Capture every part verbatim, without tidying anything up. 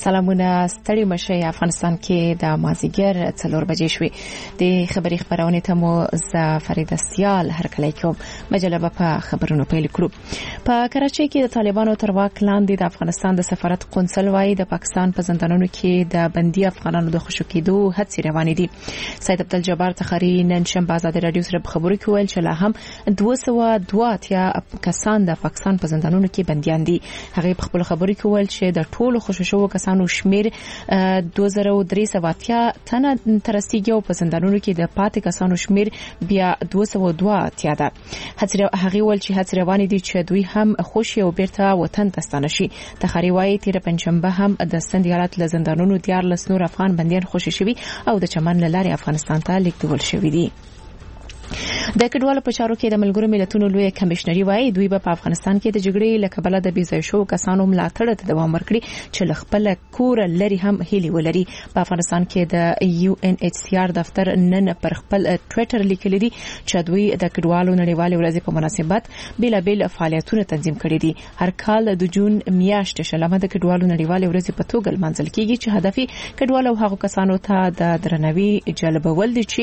سلامونه ستړي مشه افغانستان کې د مازیګر څلور بجې شوې د خبري خبرونه ته مو ز فرید سیال هر کله کوم مجله په خبرونو پیل کړو. په کراچۍ کې د طالبانو تر واک لاندې د افغانستان د سفارت قونسل وايي د پاکستان په زندانونو کې د بندي افغانانو د خوشو کېدو هڅې روانې دي. سید عبدالجبار تخاری نن شنبه آزاد رادیو سره خبرو کې ویل چې لا هم دوه سوه دوه اتیا کسان د پاکستان په زندانونو کې بنديان دي. هغه په خپل خبرو کې ویل چې د ټولو خوشو شو کسانو شمیر دوه زره درې سوه اتیا تنه ترسيږي او په زندانونو کې د پاتې کسانو شمیر بیا دوه سوه دوه اتیا ده. هغه ول چې هڅه روانې دي چې دوی هم خوشي او بیرته وطن ته ستانه شي. تخری وايي تیر پنځشنبه هم د سندیالات له زندانونو دیار لسنور افغان بندیان خوشي شوي او د چمن لاري افغانستان ته لیږدول شوي دي. د کډوالو په چارو کې د ملګرو ملتونو لوی کمشنري وايي دوی په افغانستان کې د جګړې لکبله د بيځای شو کسانو ملاتړ ته دوام ورکړي چې لخپل کور لري هم هلي ولري. په افغانستان کې د یو ان ایچ سی آر دفتر نن پر خپل ټوئیټر لیکلي دي چې دوی د کډوالو نړیوال ورځ په مناسبت بیل بیل فعالیتونه تنظیم کړي دي. هر کال د جون میاشتې شلمه د کډوالو نړیوال ورځ په توګه منځل کیږي چې هدف کډوالو هغو کسانو ته د درناوي جلبول دي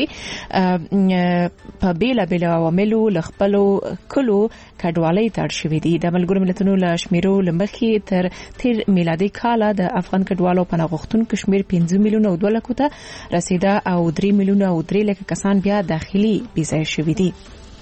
چې په بیل بیل عواملو لخپلو کلو کډوالۍ تړ شوې دي. د ملګرو ملتونو له شمیرو لمخې تر تیر میلادي کال د افغان کډوالو په نغښتون کشمیر پنځه میلیونه او دوه لک ته رسیدا او درې میلیونه او درې لک کسان بیا داخلي بيځای شوي دي.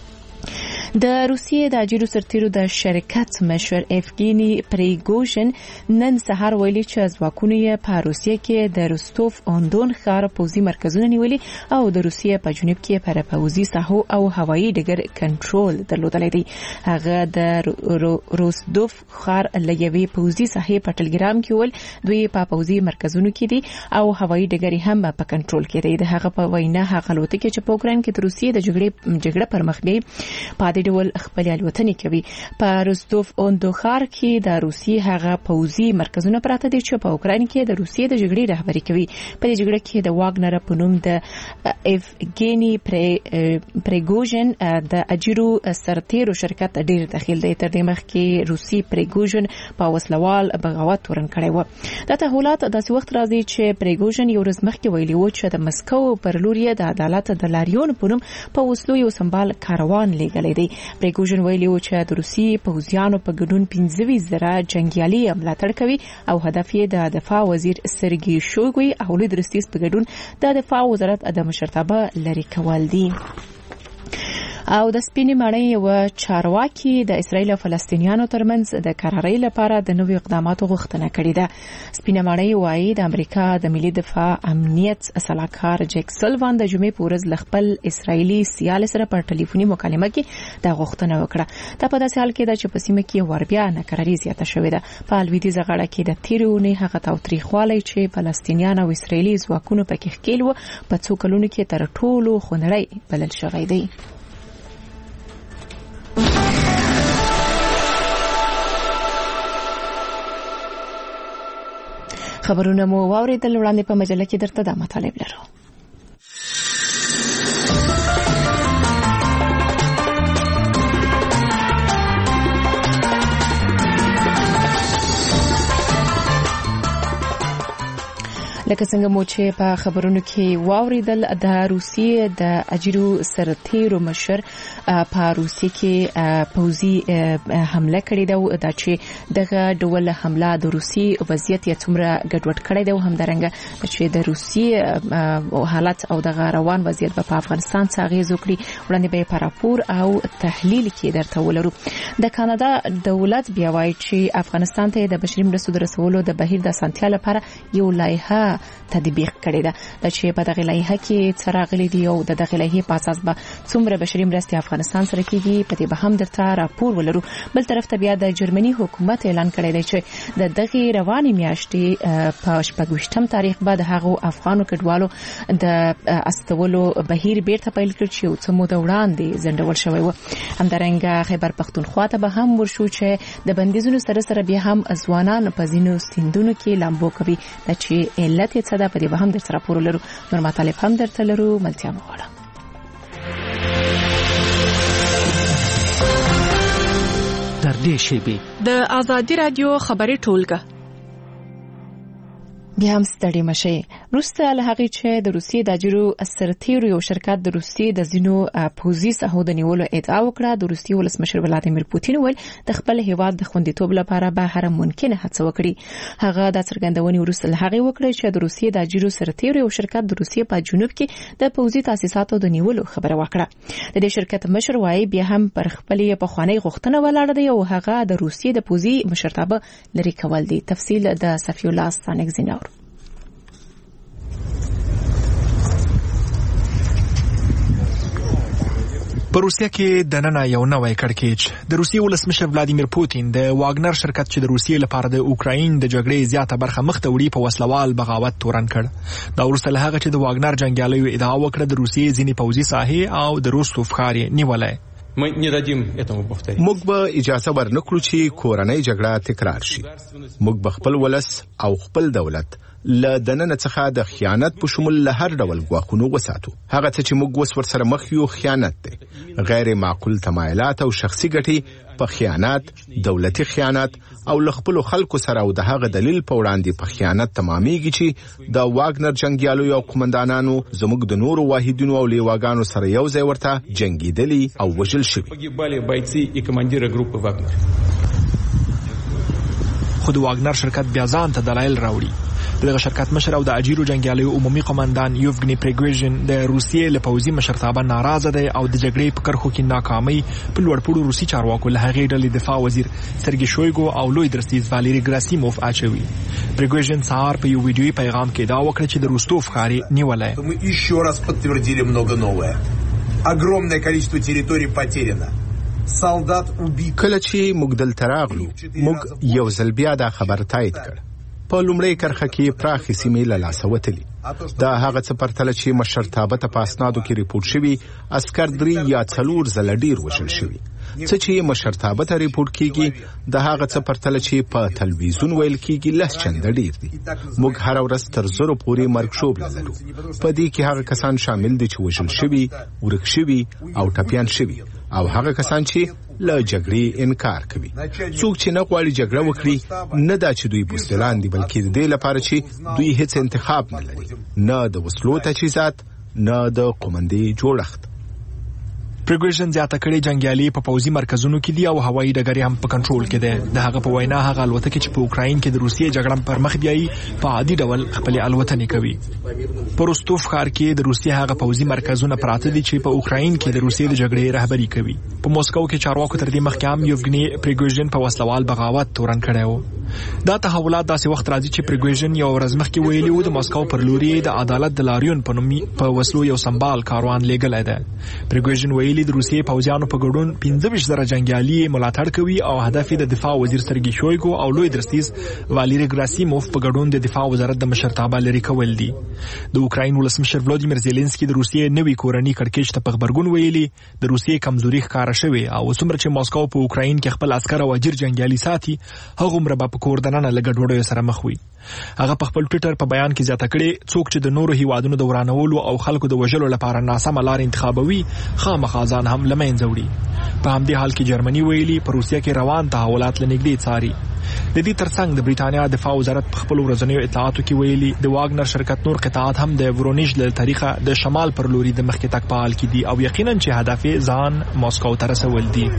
د روسیې د اجیرو سرتیرو د شرکت مشر افګینی پریګوژن نن سهار ویلي چې ځواکونه په روسیې کې د روستوف اون-دون ښار پوځي مرکزونه نیولي او د روسیې په جنوب کې پر پوځي ساحو او هوایي ډګر کنټرول درلودلی دی. هغه د روستوف ښار لګوي پوځي ساحې په ټلګرام کې ول دوی په پوځي مرکزونو کې دي او هوایي ډګر هم په کنټرول کې دی. د هغه په وینا هغه الوتکې چې په اوکراین کې د روسیې د جګړې جګړه پر مخ دی په دې ډول خپل الوتنې کوي. په روستوف اون-دون ښار کې د روسیې هغه پوځي مرکزونه پراته دي چې په اوکراین کې د روسیې د جګړې رهبري کوي. په دې جګړه کې د واګنر په نوم د افګینی پریګوژن د اجیرو سرتیرو شرکت ډیر دخیل دی. تر دې مخکې روسي پریګوژن په وسلوال بغاوت ورن کړی و. دا تحولات داسې وخت راځي چې پریګوژن یو ورځ مخکې ویلي و چې د مسکو پر لور یې د عدالت د لاریون په نوم په وسلو یو سمبال کاروان لیږلی دی. پریګوژن ویلي و چې د روسي پوځیانو په ګډون پنځه ویشت زره جنګیالي ملاتړ کوي او هدف یې د دفاع وزیر سرګي شویګوی او لید رستیس په ګډون د دفاع وزارت د مشرتابه لري کول دي. او د سپینې ماڼۍ یو چارواکي د اسرایل او فلسطینیانو ترمنځ د قرارۍ لپاره د نوې اقداماتو غوښتنه کړې ده. سپینې ماڼۍ وايي د امریکا د ملي دفاع امنیت صلاحکار جیک سلوان د جمعې په ورځ خپل اسرایلی سیال سره په ټلیفوني مکالمه کې د غوښتنه وکړه. دا په داسې حال کې ده چې په سیمه کې وربیا ناکراري زیاته شوې ده. په لویدیځه غاړه کې د تیرونی هغه تاوتریخوالی چې فلسطینیان او اسرایلی ځواکونو پکې ښکېل و په څو کلونو کې تر ټولو خونړی بلل شوی دی. خبرونه مو واوریدل. وړاندې په مجله کې درته دا مطالب لرو. لکه څنګه مو چې په خبرونو کې واوریدل د روسیې د اجیرو سرتیرو مشر په روسیې کې پوځي حمله کړې ده دا چې دغه ډول حمله د روسي وضعیت یې څومره ګډوډ کړی دی او همدارنګه چې د روسي حالت او دغه روان وضعیت په افغانستان څخه اغیز وکړي. وړاندې به په راپور او تحلیل کې درته ولرو. د کاناډا دولت بیا وایي چې افغانستان ته د بشري مرستو د رسولو د بهیر د اسانتیا لپاره یو لایحه تطبیق کړی ده. د چې په دغه لایحه کې څراغلي دی او د دغه لایحې په اساس به څومره بشري مرستې افغانستان سره کیږي په دې به هم درته راپور ولرو. بل طرف ته بیا د جرمني حکومت اعلان کړی دی چې د دغه رواني میاشتې په شپږم تاریخ بعد هغه افغانو کډوالو د استولو بهیر بیرته پیل کړ چې څو مو د وړاندې زندول شوی و. همدارنګه خیبر پختونخوا ته به هم ورشو چې د بندیزونو سره سره بیا هم ځوانان په ځینو سیندونو کې لامبو کوي. د چې علت یې څه ده په دې به هم درته راپور ولرو. نور مطالب هم درته لرو. ملتیا مو غواړم. در دې شیبې د آزادی رادیو خبري ټولګه بیا هم ستړي مشي. روسته له هغې چې د روسیې د اجرو سرتیرو یو شرکت د روسیې د ځینو پوځي ساحو د نیولو ادعا وکړه، د روسیې ولسمشر ولادیمیر پوتین وویل د خپل هیواد د خوندیتوب لپاره به هر ممکنه هڅه وکړي. هغه د څرګندونې وروسته له هغې وکړه چې د روسیې د اجرو سرتیرو یو شرکت د روسیې په جنوب کې د پوځي تاسیساتو د نیولو خبره وکړه. د دې شرکت مشر وايي بیا هم پر خپلې پخوانۍ غوښتنه ولاړ دی او هغه د روسیې د پوځي مشرتابه لري کول دي. تفصیل د صفی الله ستانک زینور. په روسیه کې د نن یو نوی کړکېچ. د روسیې ولسمشر ولادیمیر پوتین د واګنر شرکت چې د روسیې لپاره د اوکراین د جګړې زیاته برخه مخ ته وړي په وسلوال بغاوت تورن کړ. دا وروسته له هغه چې د واګنر جنګیالیو ادعا وکړه د روسیې ځینې پوځي ساحې او د روستوف ښار یې نیولی. موږ به اجازه ورنکړو چې کورنۍ جګړه تکرار شي. موږ به خپل ولس او خپل دولت له دننه څخه د خیانت په شمول له هر ډول ګواښونو وساتو. هغه څه چې موږ اوس ورسره مخ یو خیانت دی. غیر معقول تمایلات او شخصي ګټې په خیانت، دولتي خیانت او له خپلو خلکو سره او د هغه دلیل په وړاندې په خیانت تمامیږي چې د واګنر جنګیالو او قومندانانو زموږ د نورو واحدونو او لیواګانو سره یو ځای ورته جنګیدلي او وژل شوي. خو د واګنر شرکت بیا ځان ته دلایل راوړي. دغه شرکت مشر او د اجیرو جنګیالیو عمومي قومندان یوفګنی پریګوژن د روسیې له پوځي مشرتابه ناراضه دی او د جګړې په کرښو کې ناکامۍ په لوړپوړو روسي چارواکو له هغې ډلې دفاع وزیر سرګي شویګو او لوی درستیز واليري ګراسیموف اچوي. پریګوژن سهار په یو ویډیويي پیغام کې دا وکړه چې د روستوف ښار یې نیولی. کله چې موږ دلته راغلو موږ یو ځل بیا دا خبر تایید کړ. په لومړۍ کرښه کې پراخې سیمې له لاسه وتلي. دا هغه څه پرتله چې مشرتابه ته په اسنادو کې ریپورټ شوي عسکر درې یا څلور ځله ډیر وژل شوي. څه چې مشرتابه ته ریپورټ کیږي د هغه څه پرتله چې په تلویزیون ویل کیږي لس چنده ډیر دي. موږ هر ورځ تر زرو پورې مرګ شوب لرو. په دې کې هغه کسان شامل دي چې وژل شوي، ورک شوي او ټپیان شوي او هغه کسان چې له جګړې انکار کوي. څوک چې نه غواړي جګړه وکړي نه دا چې دوی بوستلان دي، بلکې د دې لپاره چې دوی هیڅ انتخاب نه لري، نه د وسلو تجهیزات نه د قومندې جوړښت. پریګوژن زیاته کړي جنګیالي په پوځي مرکزونو کې دي او هوایي ډګر هم په کنټرول کې ده. د هغه په وینا هغه الوتکې چې په اوکراین کې د روسیې جګړه پر مخ بیایي په عادي ډول خپل الوتنې کوي. په روستوف ښار کې د روسیې هغه پوځي مرکزونه پراته دي چې په اوکراین کې د روسیې د جګړې رهبري کوي. په موسکو کې چارواکو تر دې مخکې هم یوفګنی پریګوژن په وسلوال بغاوت تورن کړی و. دا تحولات داسې وخت راځي چې پریګوژن یو ورځ مخکې ویلي و د موسکو پر لوري د عدالت د لاریون په نوم په وسلو یو سمبال کاروان لیږلی دی. پریګوژن ویلي د روسیې پوځیانو په ګډون پنځه ویشت زره جنګیالي ملاتړ کوي او هدف د دفاع وزیر سرګي شویګو او لوی درستیز واليري ګراسیموف په ګډون د دفاع وزارت د مشرتابه لري کول دي. د اوکراین ولسمشر ولادیمیر زيلنسکي د روسیې نوي کورنۍ کړکېچ ته په خبرګون ویلي د روسیې کمزوري ښکاره شوې او څومره چې موسکو په اوکراین کې خپل عسکر او اجیر جنګیالي ساتي هغومره به په کور دننه له ګډوډیو سره مخ وي. هغه په خپل ټویټر په بیان کې زیاته کړې څوک چې د نورو هیوادونو د ورانولو او خلکو د وژلو لپاره ناسمه لار انتخابوي خامخا ځان هم له منځه وړي. په همدې حال کې جرمني ویلي په روسیه کې روان تحولات له نږدې څاري. د دې ترڅنګ د بریټانیا دفاع وزارت په خپل ورځنیو اطلاعاتو کې ویلي د واګنر شرکت نور قطاعات هم د ورونیج له طریقه د شمال پر لوري د مخکې تګ په حال کې دي او یقینا چې هدف ځان موسکو ته رسول دي.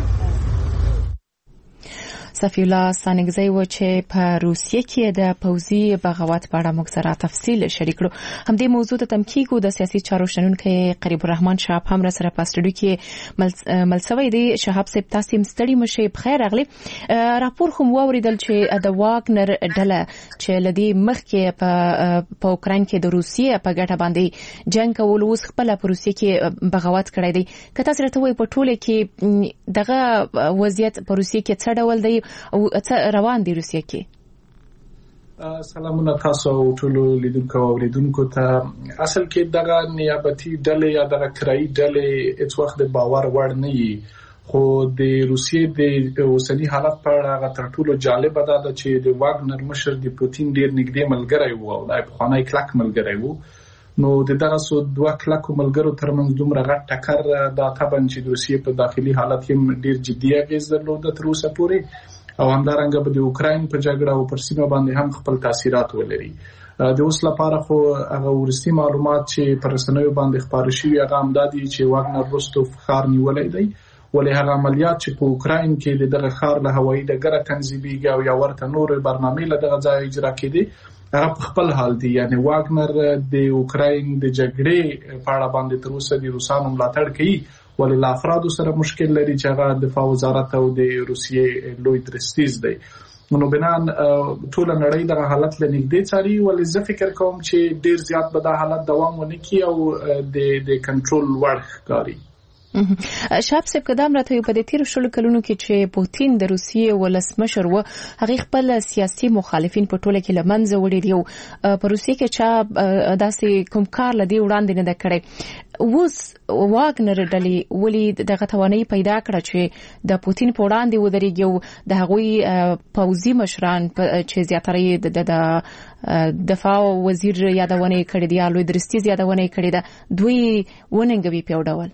صفی الله ستانکزی و چې په روسیې کې د پوځي بغاوت په اړه موږ سره تفصیل شریک کړو. همدې موضوع ته تم کېږو. د سیاسي چارو شنونکی قریب الرحمن شهاب هم را سره په سټوډیو کې ملسوی دی. شهاب صاحب تاسو هم ستړي مشئ، بخیر راغلی. راپور خو واوریدل چې د واګنر ډله چې لدی مخکې په په اوکراین کې د روسیې په ګټه باندې جنگ کول اوس خپل په روسیې کې بغاوت کړی دی. که تاسو راته وایي په ټوله کې دغه وضعیت په روسیې کې څه ډول دی او څه روان دي روسیه کې؟ سلامونه تاسو ټول لیدونکو او اوریدونکو ته. اصل کې دغه نیابتي ډلې یا دغه کرایي ډلې هیڅ وخت د باور وړ نه وي، خو د روسیې د اوسني حالت په اړه تر ټولو جالب ده چې د واګنر مشر د پوتین ډیر نږدې ملګری و او د پخوانی کلک ملګری و. نو د دغه سو دوه کلکو ملګرو ترمنځ دومره غټ ټکر دا طبعا چې د روسیې په داخلي حالت کې ډیر جدي اغیز درلود تر اوسه پورې او همدارنګه به د اوکراین په جګړه او پر سیمه باندې هم خپل تاثیرات ولري. د اوس لپاره خو هغه ورستي معلومات چې پر رسنیو باندې خبري شوي هغه هم د دې چې واګنر روستوف ښار نیولای دی، ولې هغه عملیات چې په اوکراین کې دغه ښار له هوایي ډګره تنظیمېږي او یا ورته نور برنامې له دغه ځای اجرا کېدي، هغه په خپل حال دی. یعنی واګنر د اوکراین د جګړې په اړه باندې تر اوسه د روسانو ملاتړ کوي، ولې له افرادو سره مشکل لري چې هغه دفاع وزارت او د روسیې لوی درستیز دی. نو بنان ټول نړۍ دغه حالت لنګدې څاري، ولې زه فکر کوم چې ډیر زیات به دا حالت دوام ونه کړي او د د کنټرول وړ ښکاري. شاب صاحب قدم راته په دې تیر شلو کلونو کې چې پوتین د روسیې ولسمشر و، هغه خپل سیاسي مخالفین په ټوله کې لمنځه وړي دي او په روسیې کې چا داسې کوم کار لدی وړاندې نه کړی. اوس واګنر ډلې ولې دغه توانایي پیدا کړه چې د پوتین په وړاندې ودرېږي او د هغوی پوځي مشران چې زیاتره د دفاع وزیر یادونه کړې دي یا لوی درستیز یادونه کړې ده دوی وننګوي په ډول.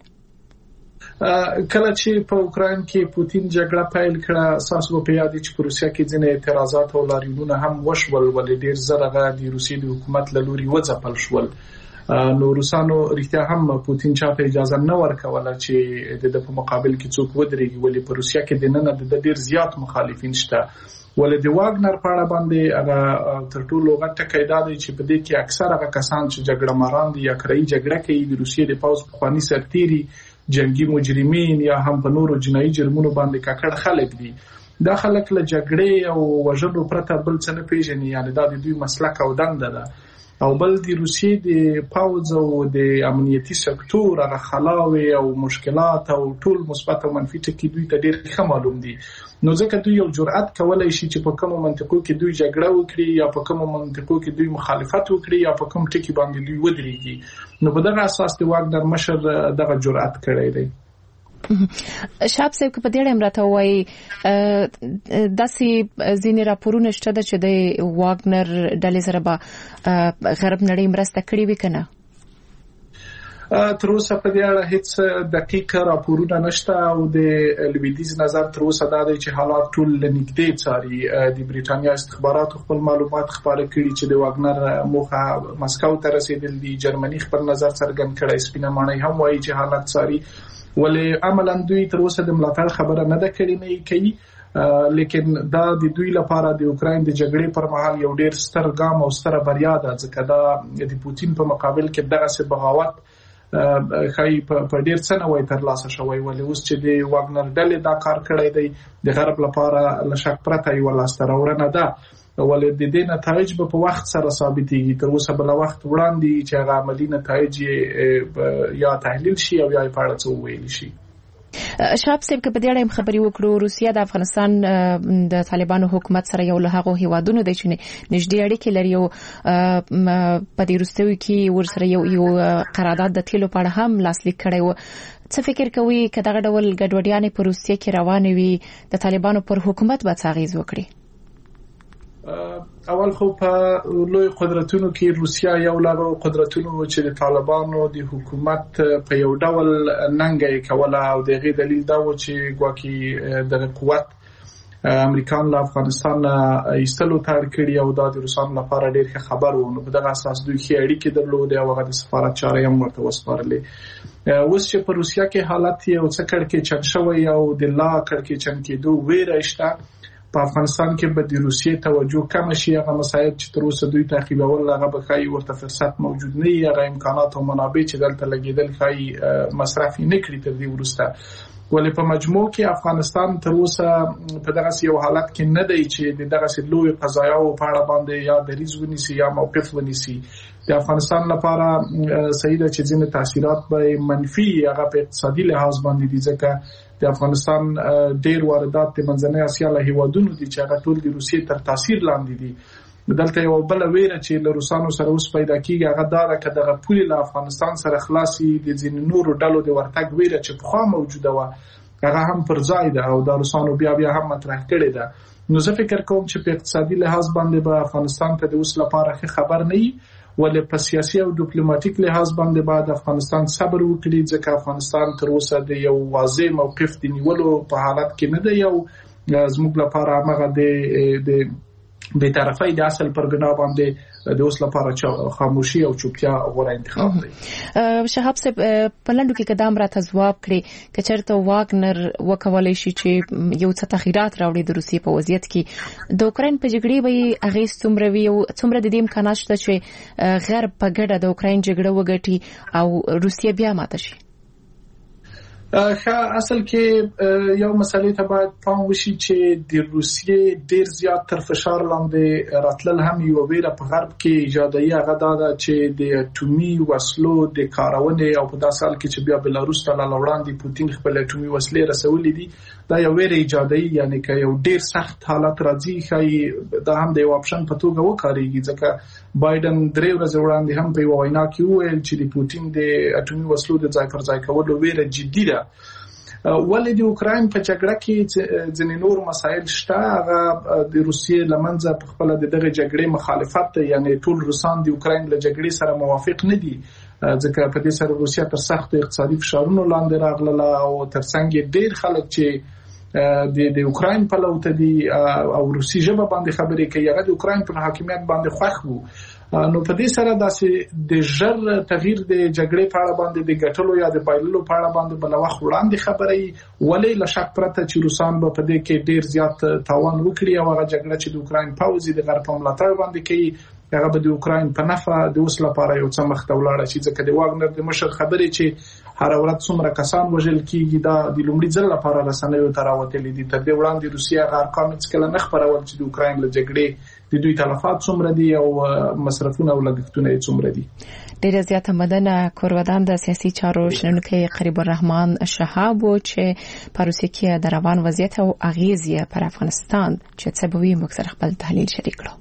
کله چې په اوکراین کې پوتین جګړه پیل کړه، اساسو په یاد چې په روسیا کې ځینې اعتراضات او لاریونونه هم وشول، ولې ډیر زرغه د روسیې د حکومت له لوري وځپل شول. نو روسانو رښتیا هم پوتین چاته اجازه نه ورکوله چې د په مقابل کې څوک ودرېږي، ولې په روسیا کې د نن د ډیر زیات مخالفین شته. ولې د واګنر په اړه باندې هغه تر ټولو غټ ټکی دا دی چې په دې کې اکثر هغه کسان چې جګړه ماران دي یا کرایي جګړه کوي د روسیې د پوځ پخواني سرتیري، جنگي مجرمین یا هم په نورو جنایي جرمونو باندې ککړ خلک دي. دا خلک له جګړې او وژلو پرته بل څه نه پیژني، یعنی دا د دوی مسلک او دنده ده. او بل د روسیې د پوځ او د امنیتي سکتور هغه خلاوي او مشکلات او ټول مثبت او منفي ټکي دوی ته ډېر ښه معلوم دي. نو ځکه دوی یو جرأت کولای شي چې په کومو منطقو کې دوی جګړه وکړي یا په کومو منطقو کې دوی مخالفت وکړي یا په کوم ټکي باندې دوی ودرېږي. نو په دغه اساس د واګنر مشر دغه جرأت کړی دی. شاب صاحب په دې اړه راته وایي داسې ځینې راپورونه شته چې د واګنر ډلې سره به غرب نړۍ مرسته کړې وي کنه؟ تر اوسه په دې اړه هیڅ دقیق راپورونه نشته او د لویدیز نظر تر اوسه دا دی چې حالات ټول لنګدې څاري. د بریټانیا استخباراتو خپل معلومات خبره کړي چې د واګنر موخه مسکو ته رسیدل دي. جرمني خپل نظر څرګند کړی، سپینه ماڼۍ هم وایي چې حالات څاري، ولې عملاً دوی تر اوسه د ملاتړ خبره نه ده کړې، نه کوي. لیکن دا د دوی لپاره د اوکراین د جګړې پر مهال یو ډیر ستر ګام او ستر بریا ده، ځکه دا د پوتین په مقابل کې دغه څه بغاوت خای په ډیر څه نه وای ترلاسه شوی. ولې اوس چې د واګنر ډلې دا کار کړی دی د غرب لپاره له شک پرته یو لاسته راوړنه ده، ولې د دې نتایج به په وخت سره ثابتېږي. تر اوسه بل وخت وړاندې چې هغه عملی نتایج یا تحلیل شي او یا په اړه څه وویل شي. شاب صاحب که په دې اړه خبري وکړو، روسیا د افغانستان د طالبانو حکومت سره یو له هغو هیوادونو دی چې نږدې اړیکې لري او په دې وروستیو کې ورسره یو یو قرارداد د تیلو په اړه هم لاسلیک کړی و. څه فکر کوي که دغه ډول ګډوډیانې په روسیې کې روانې وي د طالبانو پر حکومت به څه اغېز وکړي؟ اول خو په لوی قدرتونو کې روسیا یو له قدرتونو چې د طالبانو د حکومت په یو ډول ننګي کوله او دغه دلیل دا و چې ګواکې د قوت امریکان له افغانستان ایستلو تار کړی او د روسانو لپاره ډېر ښه خبر و. نو په دغه اساس دوی ښه اړیکې درلودې او هغه د سفارت چارې هم ورته وسپارلې. اوس چې په روسیا کې حالت یو څه کړکېچن شوی او د لا کړکېچن کېدو ویره شته، په افغانستان کې به د روسیې توجه کم شي. هغه مسایل چې تر اوسه دوی تعقیبول هغه به ښایي ورته فرصت موجود نه وي، هغه امکانات او منابع چې دلته لګېدل ښایي مصرف نه کړي تر دې وروسته. ولې په مجموع کې افغانستان تر اوسه په دغه یو حالت کې نه دی چې د دغه لوی قضایاو په اړه باندې یا دریځ ونیسي یا موقف ونیسي. د افغانستان لپاره صحیح ده چې ځینې تاثیرات به منفي هغه په اقتصادي لحاظ باندې دي، ځکه د افغانستان ډیر واردات د منځنۍ اسیا له هیوادونو دي چې هغه ټول د روسیې تر تاثیر لاندې دي. دلته یو بل ویره چې له روسانو سره اوس پیدا کیږي هغه دا ده چې دغه پولې له افغانستان سره خلاصي د ځینې نورو ډلو د ورتګ ویره چې پخوا موجوده و هغه هم پر ځای ده او د روسانو بیا بیا هم مطرح کړي ده. نو زه فکر کوم چې په اقتصادي لحاظ باندې به افغانستان ته د اوس لپاره ښه خبر نه وي، ولې په سیاسي او ډیپلوماټیک لحاظ باندې بعد افغانستان صبر وکړي، ځکه افغانستان تر اوسه د یو واضح موقف د نیولو په حالت کې نه دی. یو زموږ لپاره هغه د د بې طرفۍ د اصل پر بنا باندې د اوس لپاره خاموشي او چوپتیا غوره انتخاب دی. شهاب صاحب په لندو کې قدم را تجواب کړي چې چرته واګنر وکولای شي چې یو څه تغیرات راوړي د روسیې په وضعیت کې د اوکرين په جګړې به هغه څومره وی او څومره د دې امکانات شته چې غرب په ګډه د اوکرين جګړه وګټي او روسیه بیا ماته شي. ښه اصل کې یو مسلې ته باید پام وشي چې د روسیې ډیر زیات تر فشار لاندې راتلل هم یو ویره په غرب کې ایجادي هغه دا چې د اټومي وسلو د کارونې او په داسې حال کې چې بیا بلاروس ته لاړاندې پوتین خپل اټومي وسلې رسولې دي دا یو ویره ایجادي یعنی که یو ډیر سخت حالت راځي خای دا هم د یو اپشن په توګه وکړي ځکه بایدن درې ورځې وړاندې هم په وینا کې وویل چې د پوتین د اټومي وسلو د ځای پر ځای کولو ویره جدي ده. ولې د اوکرين په جګړه کې ځینې نور مسایل شته هغه د روسیې لمنځه په خپل دغه جګړې مخالفت یعنی ټول روسان د اوکرين له جګړې سره موافق نه دي ځکه په دې سره روسیا تر سخت اقتصادي فشارونو لاندې راغله او ترڅنګ ډیر خلک چې د د اوکرين په لور ته دي او روسي ژبه باندې خبرې کوي هغه د اوکرين په حاکمیت باندې خوښ وو. نو په دې سره داسې د ژر تغییر د جګړې په اړه باندې د ګټلو یا د بایللو په اړه باندې بل وخت وړاندې خبرې ولې له شک پرته چې روسان به په دې کې ډیر زیات تاوان وکړي او هغه جګړه چې د اوکرين پوځي د غرب په ملاتړ باندې کوي هغه به د اوکرين په نفع د اوس لپاره یو څه مخ ته ولاړ شي ځکه د واګنر د مشر خبرې چې هر ورځ څومره کسان وژل کیږي دا د لومړي ځل لپاره رسنیو ته راوتلي دي. تر دې وړاندې روسیا هغه ارقام څکل نه خبرول چې د اوکرين له جګړې د دوی تلفات څومره دي او مصرفونه او لګښتونه یې څومره دي. ډیره زیاته مدنه کورودان د سیاسي چارو شنونکي قریب الرحمن شهاب چې په روسیې کې د روان وضعیت او اغیزې پر افغانستان چې څه به وي موږ سره خپل تحلیل شریک کړو.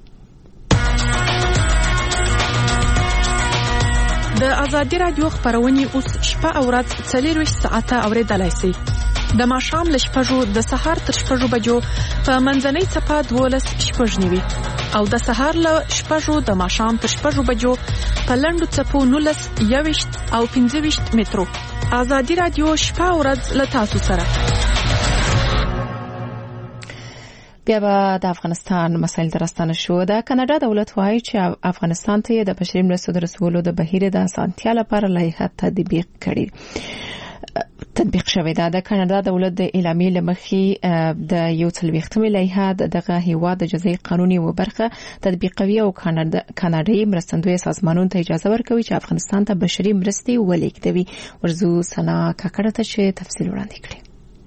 د ازادي رادیو خبرونه اوس شپه او ورځ څلور ساعته اوریدلای شئ. د ماښام له شپږو د سهار تر شپږو بجو په منځنۍ صفه دولس شپږ نیوي او د سهار له شپږو د ماښام تر شپږو بجو په لنډو څپو نولس یوویشت او پنځه ویشت مترو. ازادي رادیو شپه او ورځ له تاسو سره. بیا به د افغانستان مسایل درستانه شو. د کاناډا دولت وایي چې افغانستان ته د بشري مرستو د رسولو د بهیر د اسانتیا لپاره لایحه تطبیق کړي تطبیق شوې ده. د کاناډا دولت د اعلامیې لمخې د یو څلوېښتمې لایحه دغه هیواد د جزایي قانون یو برخه تطبیقوي او کاناډایي مرستندوی سازمانونو ته اجازه ورکوي چې افغانستان ته بشري مرستې ولېږدوي. ورزو سنا کاکړه ته چې تفصیل وړاندې کړي.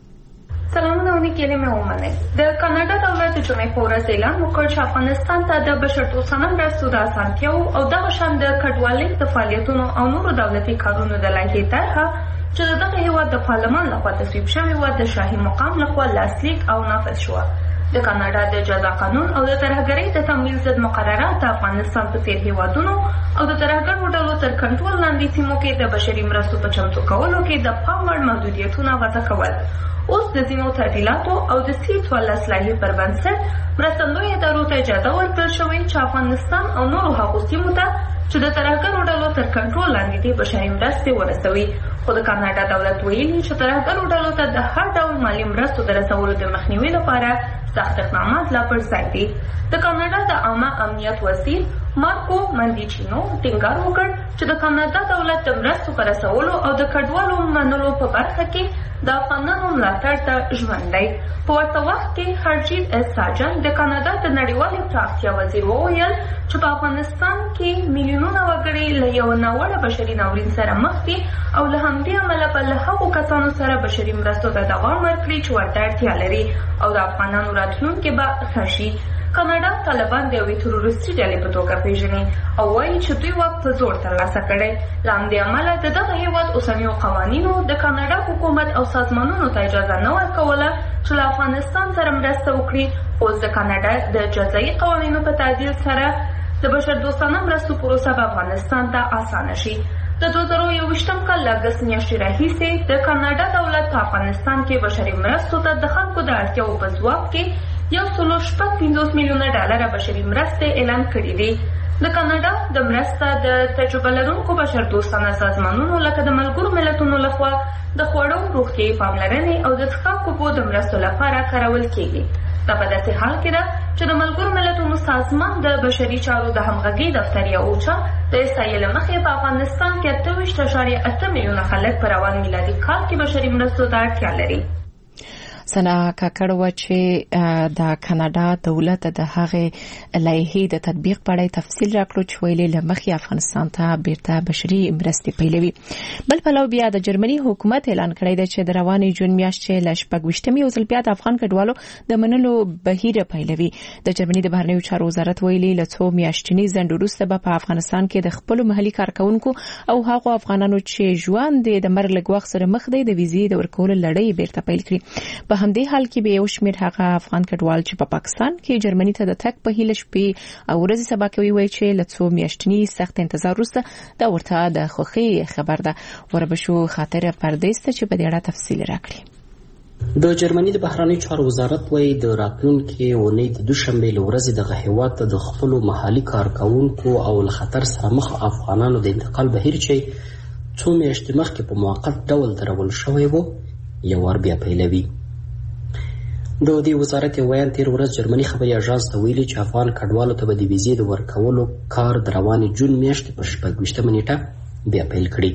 سلامونه ونکیلې مې ومنئ. د کاناډا دولت د جمعې په ورځ اعلان وکړ چې افغانستان ته د بشردوستانه مرستو د اسانتیاو او دغه شان د کډوالۍ د فعالیتونو او نورو دولتي کارونو د لایحې طرحه چې دغه هیواد د پارلمان لخوا تصویب شوې وه د شاهي مقام لخوا لاسلیک او نافذ شوه. د کاناډا د جزا قانون او د ترهګرۍ د تمویل ضد مقررات د افغانستان په څېر هیوادونو او د ترهګرو ډلو تر کنټرول لاندې سیمو کې د بشري مرستو په چمتو کولو کې د پام وړ محدودیتونه وضع کول. اوس د ځینو تعدیلاتو او د سی څوارلس لایحې پر بنسټ مرستندویو ادارو ته اجازه ورکړل شوې چې افغانستان او نورو هغو سیمو ته چې د ترهګرو ډلو تر کنټرول لاندې دي بشري مرستې ورسوي. خو د کاناډا دولت ویلي چې ترهګرو ډلو ته د هر ډول مالي مرستو د رسولو د مخنیوي لپاره سخت اقدامات لا پر ځای دي. د کاناډا د عامه امنیت وزیر مارکو مندیچینو ټینګار وکړ چې د کاناډا دولت د مرستو په رسولو او د کډوالو منلو په برخه کې د افغانانو ملاتړ ته ژمن دی. په ورته وخت کې هرجیت اس ساجن د کاناډا د نړیوالې پراختیا وزیر وویل چې په افغانستان کې میلیونونه وګړي له یو ناوړه بشري ناورین سره مخ دي او له همدې امله به له هغو کسانو سره بشري مرستو ته دوام ورکړي چې ورته اړتیا لري او د افغانانو راتلونکی به ښه شي. کاناډا طالبان د یوې تروریستي ډلې په توګه پیژني او وایي چې دوی واک په زور ترلاسه کړی. له همدې امله د دغه هیواد اوسنیو قوانینو د کاناډا حکومت او سازمانونو ته اجازه نه ورکوله چې له افغانستان سره مرسته وکړي. اوس د کاناډا د جزایي قوانینو په تعدیل سره د بشردوستانه مرستو پروسه به افغانستان ته اسانه شي. د دوه زره یوویشتم کال له اګست میاشتې راهیسې د کاناډا دولت په افغانستان کې بشري مرستو ته د خلکو د اړتیاو په ځواب کې یو سلو شپږ پنځوس میلیونه ډالره بشري مرستې اعلان کړي دي. د کاناډا د مرسته د تجربه لرونکو بشردوستانه سازمانونو لکه د ملګرو ملتونو لخوا د خوړو، روغتیايي پاملرنې او د څښاک اوبو د مرستو لپاره کارول کیږي. دا په داسې حال کې ده چې د ملګرو ملتونو سازمان د بشري چارو د همغږۍ دفتر یا اوچا د احصایې له مخې په افغانستان کې اته ویشت اعشاریه اته میلیونه خلک په روان میلادي کال کې بشري مرستو ته اړتیا لري. سنا کاکړ و چې د کاناډا دولت د هغه لایحې د تطبیق په اړه تفصیل راکړو چې ویلي لمخې افغانستان ته بیرته بشري مرستې پیلوي. بل پلو بیا د جرمني حکومت اعلان کړی دی چې د روانې جون میاشتې ل شپږ ویشتمې یو ځل بیا د افغان کډوالو د منلو بهیر پیلوي. د جرمني د بهرنیو چارو وزارت ویلي له څو میاشتنی ځنډ وروسته به په افغانستان کې د خپل محلي کارکونکو او هغو افغانانو چې ژوند د مرګ له ګواښ سره مخ دي د ویزې د ورکولو لړۍ بیرته پیل کړي. په همدې حال کې به یو شمېر هغه افغان کډوال چې په پاکستان کې جرمني ته د تګ په هیله شپې او ورځې سبا کوي وایي چې له څو میاشتنی سخت انتظار وروسته دا ورته د خوښۍ خبر ده. وربشو خاطر پردیس ته چې په دې اړه تفصیل راکړي. د جرمني د بهرنیو چارو وزارت وایي د راتلونکي اونۍ د دوشنبې له ورځې دغه هېواد ته د خپلو محلي کارکونکو او له خطر سره مخ افغانانو د انتقال بهیر چې څو میاشتې مخکې په موقت ډول درول شوی و یو وار بیا پیلوي. د دې وزارت ویان تیر ورځ جرمني خبري اژانس ته ویلي چې افغان کډوالو ته به د ویزې د ورکولو کار د روانې جون میاشتې په شپږ ویشتمه نیټه بیا پیل کړي.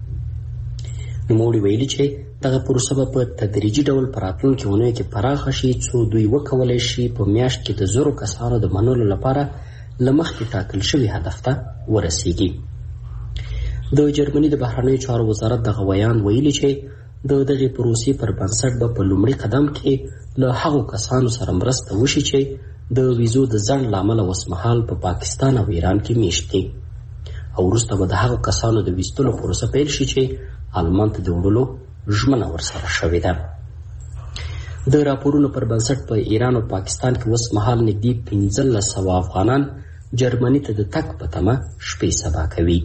نوموړي ویلي چې دغه پروسه به په تدریجي ډول په راتلونکي اونیو کې پراخه شي څو دوی وکولی شي په میاشت کې د زرو کسانو د منلو لپاره له مخکې ټاکل شوي هدف ته ورسیږي. د جرمني د بهرنیو چارو وزارت دغه ویان ویلي چې د دغه پروسې پر بنسټ به په لومړي قدم کې له هغو کسانو سره مرسته وشي چې د ویزو د ځنډ له امله اوسمهال په پا پاکستان او ایران کې میشت دي او وروسته به د هغو کسانو د ویستلو پروسه پیل شي چې آلمان ته د وړلو ژمنه ورسره شوې ده. د راپورونو پر بنسټ په ایران او پاکستان کې اوسمهال نږدې پنځلس سوه افغانان جرمني ته د تګ په تمه شپې سبا کوي.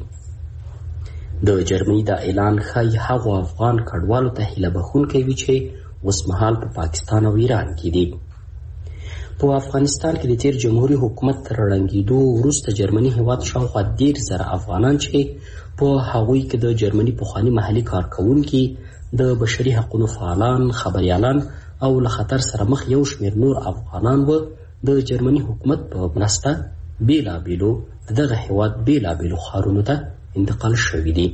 د جرمني دا اعلان ښایي هغو افغان کډوالو ته هیله بښونکی وي چې اوسمهال په پاکستان او ایران کې دي. په افغانستان کې د تیر جمهوریت حکومت تر ړنګېدو وروسته جرمني هیواد شاوخوا دېرش زره افغانان چې په هغوی کې د جرمني پخواني محلي کارکوونکي د بشري حقوقو فعالان خبريالان او له خطر سره مخ یو شمېر نور افغانان و د جرمني حکومت په مرسته بیلابیلو دغه هیواد بیلابیلو ښارونو ته انتقال شوی دی.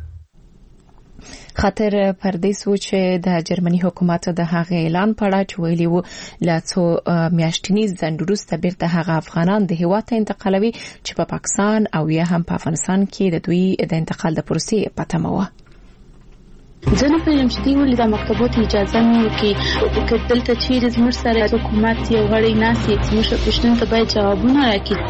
خاطر پردیس و چې د جرمني حکومت د هغه اعلان په اړه چې ویلي و له څو میاشتنی ځنډ وروسته بیرته هغه افغانان د هیواد ته انتقالوي چې په پاکستان او یا هم په افغانستان کې د دوی د انتقال د پروسې په تمه وه. زه نه پوهېږم چې دوی ولې دا مکتبو ته اجازه نه ورکوي. که دلته چیرې زموږ سره حکومت یو غړی ناست وي زموږ پوښتنو ته باید جوابونه راکړي.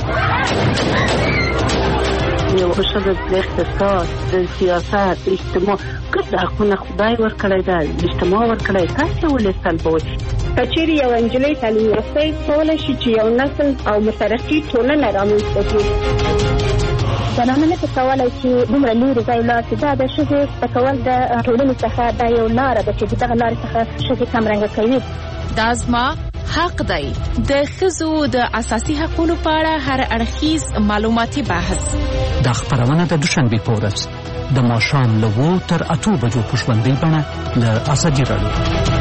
یو ښه د اقتصاد د سیاست اجتماع ګډ حقونه خدای ورکړی ده اجتماع ورکړی تاسو ولې سلبوئ. که چیرې یو نجلۍ تعلیم یافته کولی شي چې یو نسل او مترقي ټولنه رامنځته کړي. زنانه نه کولی چې دومره لرې ځای لاړ شي. دا د ښځې زده کول د ټولنې څخه دا یو لاره ده چې د دغه لارې څخه ښځې کمرنګه کوي. دا زما حق دی. د ښځو د اساسي حقوقو په اړه هر اړخیز معلوماتي بحث د خبرونه د دوشنبه په ورځ د ماښام له اوو تر اتو بجو په ژوندۍ بڼه له اساجي راډیو.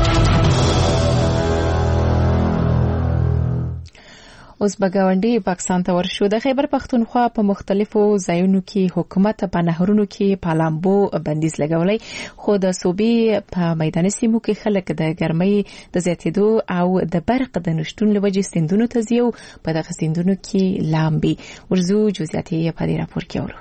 اوس به ګاونډي پاکستان ته ورشو. د خیبر پښتونخوا په مختلفو ځایونو کې حکومت په نهرونو کې پالامبو بندیز لګولای خو د صوبې په میداني سیمو کې خلک د ګرمۍ د زیاتېدو او د برق د نشټون لوجې سیندونو ته ځي په دغه سیندونو کې لامبي. ورزو جزئیات یې په دې راپور کې اورو.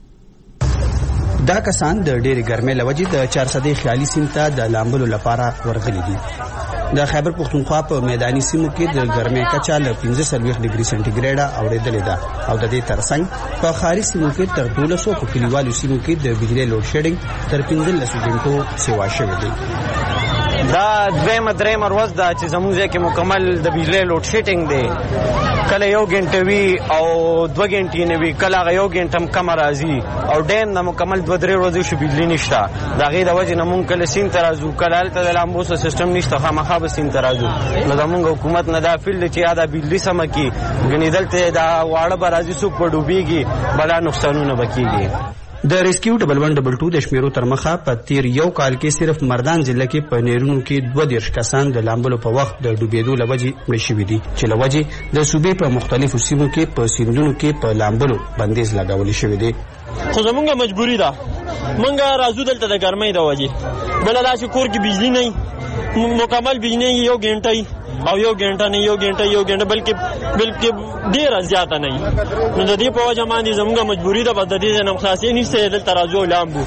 دا کسان د ډېرې ګرمۍ لوجې د چارسدې خیالي سیند ته د لامبلو لپاره ورغلي دي. د خیبر پښتونخوا په میداني سیمو کې د ګرمۍ کچه له پنځه څلوېښت ډیګري سانتي ګریډه اوریدلې ده او د دې ترڅنګ په ښاري سیمو کې تر دولسو په کلیوالو سیمو کې د بجلی لوډ شیډینګ تر پنځلسو غنټو سیوا شوې ده. دا دویمه درېیمه ورځ ده چې زموږ ځای کې مکمل د بجلی لوډ شیډینګ دی. کله یو غنټه وي او دوه غنټې نه وي، کله هغه یو غنټه هم کمه راځي او ډېر نه مکمل دوه درې ورځې شو بجلی نشته. د هغې د وجې نه مونږ کله سیند ته راځو، کله هلته د لامبو سیسټم نشته، خامخا به سیند ته راځو. نو زمونږ حکومت نه دا فیل دی چې یا دا بجلی سمه کړي، ګنې دلته دا واړه به راځي څوک به ډوبېږي، به دا نقصانونه به کېږي. د ریسکیو ډبل ون ډبل ټو د شمیرو تر مخه په تیر یو کال کې صرف مردان ضلع کې په نیرونو کې دوه دېرش کسان د لامبلو په وخت د ډوبېدو له وجې مړه شوي دي چې له وجې د صوبې په مختلفو سیمو کې په سیندونو کې په لامبلو بندیز لګولی شوی دی. خو زمونږ مجبوري ده، مونږ راځو دلته د ګرمۍ د وجې، بله دا چې کور کې بجلي نه مکمل بجلی یو غنټه او یو غنټه نه یو غنټه یو غنټه بلکې بلکې ډیره زیاته نه نو د دې په وجه باندې زموږه مجبوري ده بس د دې نه خلاصې نشته دلته راځو لامبو.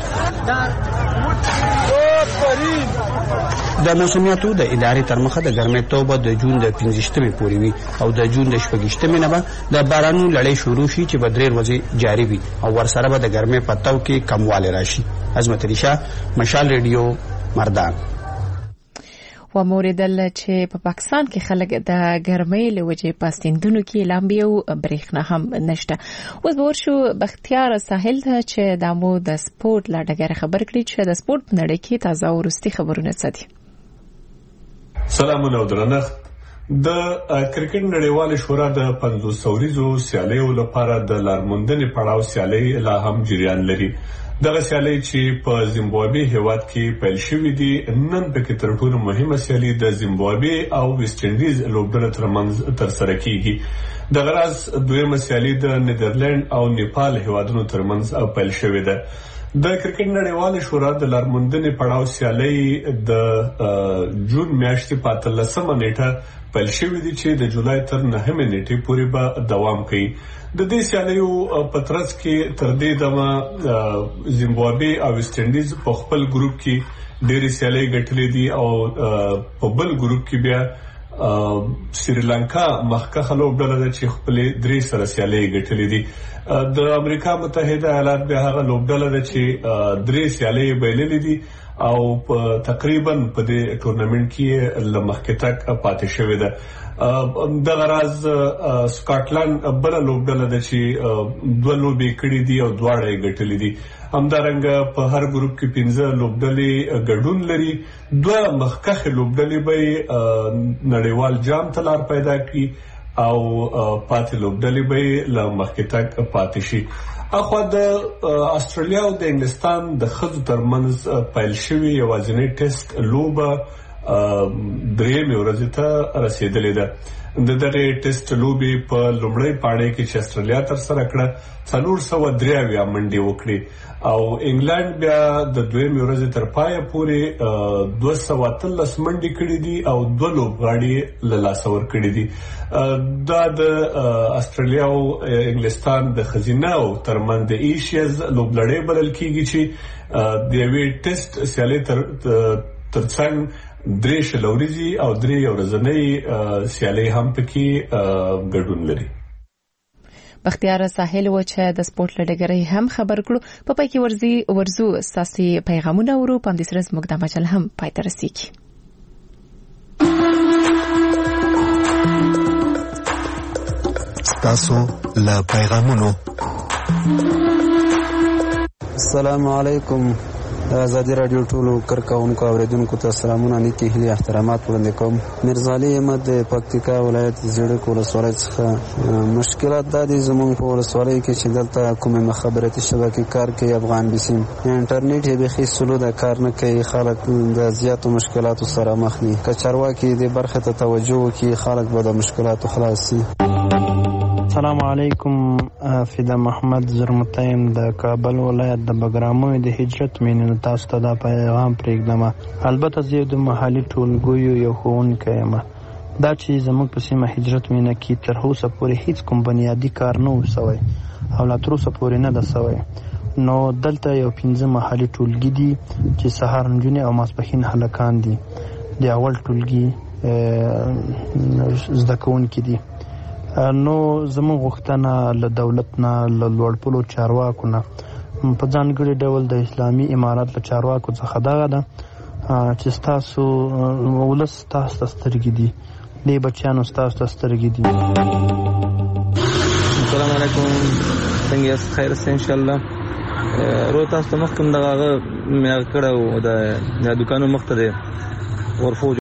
د موسمیاتو د ادارې تر مخه د ګرمۍ توبه د جون د پنځویشتمې پورې وي او د جون د شپږویشتمې نه به د بارانونو لړۍ شروع شي چې به درې ورځې جاري وي او ورسره به د ګرمۍ په تو کې کموالی راشي. عظمت علی شاه، مشال ریډیو، مردان. و موریدل چې په پاکستان کې خلک د ګرمۍ له وجې په سیندونو کې لامبي او برېښنا هم نشته. اوس به ورشو بختیار ساحل ته چې د مو د سپورت له ډګره خبر کړي چې د سپورت په نړۍ کې تازه او وروستي خبرونه څه دي. سلامونه او درنښت. د کرکټ نړیواله شورا د پنځوس سوریزو سیالیو لپاره د لارموندنې پړاو سیالۍ لا هم جریان لري. دغه سیالۍ چې په زیمبابوې هیواد کې پیل شوې دي نن پکې تر ټولو مهمه سیالي د زیمبابوې او ویسټ انډیز لوبډلو ترمنځ ترسره کیږي. دغه راز دویمه سیالي د نیدرلند او نیپال هیوادونو ترمنځ پیل شوې ده. د کرکټ نړیواله شورا د لارموندنې پړاو سیالۍ د جون میاشتې په اتلسمه نیټه پیل شوې دي چې د جولای تر نهمې نیټې پورې به دوام کوي. د دې سیالیو په ترڅ کې تر دې دمه زیمبابوې او ویسټ انډیز په خپل ګروپ کې ډېرې سیالۍ ګټلې دي او په بل ګروپ کې بیا سریلانکا مخکښه لوبډله ده چې خپلې درې سره سیالۍ ګټلې دي. د امریکا متحده ایالات بیا هغه لوبډله ده چې درې سیالۍ بایللې دي او په تقریبا په دې ټورنمنت کې له مخکې تک پاتې شوې ده. دغه راز سکاټلند بله لوبډله ده چې دوه لوبې کړې دي او دواړه یې ګټلې دي. همدارنګه په هر ګروپ کې پنځه لوبډلې ګډون لري. دوه مخکښې لوبډلې به نړیوال جام ته لار پیدا کړي او پاتې لوبډلې به له مخکې تک پاتې شي. اخوا د استرالیا او د انګلستان د ښځو ترمنځ پیل شوې یوازینۍ ټیسټ لوبه درېیمې ورځې ته رسېدلې ده. د دغې ټیسټ لوبې په لومړۍ پاړۍ کې چې استرالیا ترسره کړه څلور سوه درې اویا منډې وکړې او انګلند بیا د دویمې ورځې تر پایه پورې دوه سوه اتلس منډې کړې دي او دوه لوبغاړي له لاسه ورکړي دي. دا د استرالیا او انګلستان د ښځینهو ترمنځ د ایشیز لوبلړۍ بلل کیږي چې د یوې ټیسټ سیالۍ ترڅنګ درې شل ورځې او درې ورځنۍ سیالۍ هم پکې ګډون لري. بختیار ساحل و چې د سپورت له ډګرې هم خبر کړو. په پای کې ورزي ورزو ساسي پیغامونه ورو په دې سره زموږ د مجل هم پای ته رسیږي. تاسو له پیغامونو. السلام علیکم. ازادي رادیو ټولو کارکونکو اوریدونکو ته سلامونه، نیکی هیلې احترامات وړاندې کوم. میرزا علي احمد د پکتیکا ولایت زیړک ولسوالۍ څخه. مشکلات دا دي زموږ په ولسوالۍ کې چې دلته کومې مخابراتي شبکې کار کوي افغان بیسیم انټرنیټ یې بیخي سلو د کار نه کوي. خلک د زیاتو مشکلاتو سره مخ دي. که چارواکي دې برخې ته توجه وکړي خلک به د مشکلاتو خلاص شي. السلام علیکم. فیدا محمد زرمتایم د کابل ولایت د بګرامو د هجرت مینه تاسو ته دا پیغام پرېږدم. البته زه د محلي ټولګیو یو ښوونکی یم. دا چې زموږ په سیمه هجرت مینه کې تر اوسه پورې هیڅ کوم بنیادي کار نه و سوی او لا تر اوسه پورې نه ده سوی. نو دلته یو پنځه محلي ټولګي دي چې سهار نجونې او ماسپښین هلکان دي. د اول ټولګي زده کوونکي دي. نو زموږ غوښتنه له دولت نه له لوړپوړو چارواکو نه په ځانګړي ډول د اسلامي امارات له چارواکو څخه دغه ده چې ستاسو ولس ستاسو ته سترګې دي، دې بچیانو ستاسو ته سترګې دي. السلام علیکم. څنګه یاست؟ خیر اوسئ انشاءالله. رو تاسو ته مخکې دغه هغه مې هغه کړی و د دوکانو مخ ته دی ورفو